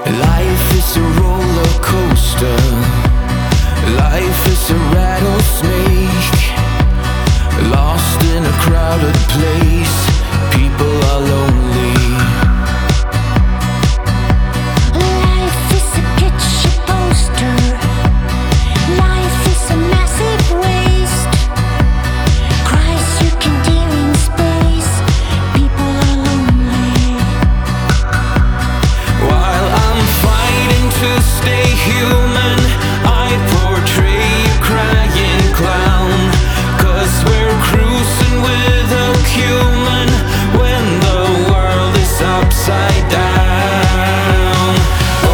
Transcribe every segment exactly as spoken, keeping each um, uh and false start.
Life is a roller coaster. Life is a rattlesnake. Lost in a crowded place. People are lonely. Life is a picture poster. Life is a massive waste. Cries you can hear in space. People are lonely. While I'm fighting to stay human, I portray a crying clown. Cause we're cruising with a human when the world is upside down. Oh,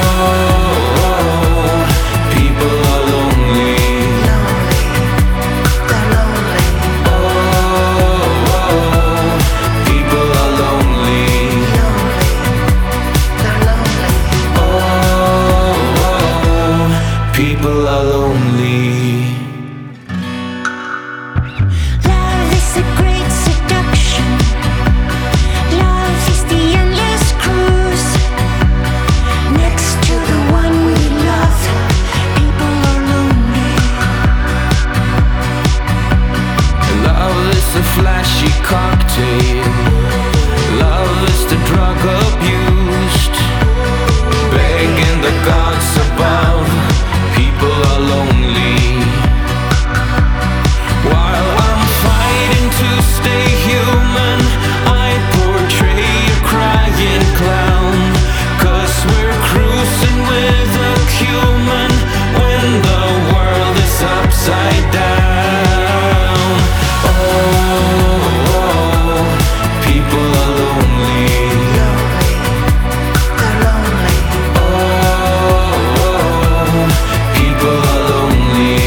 oh, people are lonely. Oh, oh, people are lonely. Oh, people are lonely. Love is a great seduction. Love is the endless cruise. Next to the one we love, people are lonely. Love is a flashy cocktail. Love is the drug abused. Begging the gods above, people are lonely. While I'm fighting to stay human, I portray a crying clown. Cause we're cruising with a human when the world is upside down. Oh, oh, people are lonely. Oh, oh, people are lonely.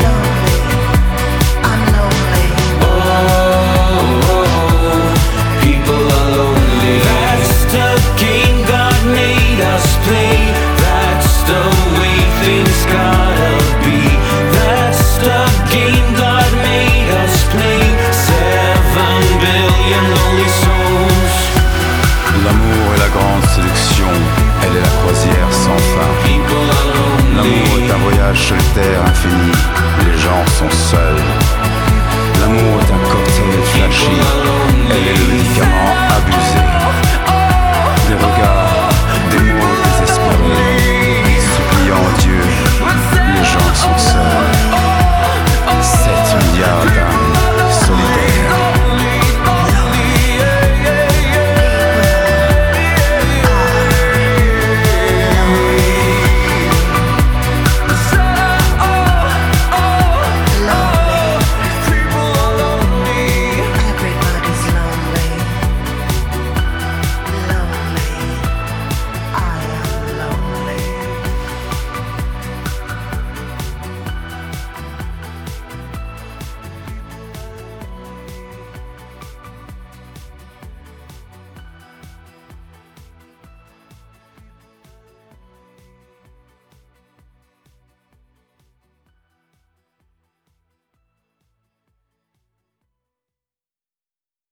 People are lonely. That's the game God made us play. That's the way things gotta be. That's the game God made us play. Seven billion lonely souls. L'amour est la grande séduction, elle est la croisière sans fin. People are lonely. L'amour est un voyage solitaire infini, les gens sont seuls. L'amour est un cocktail flashy, elle est le médicament abusé.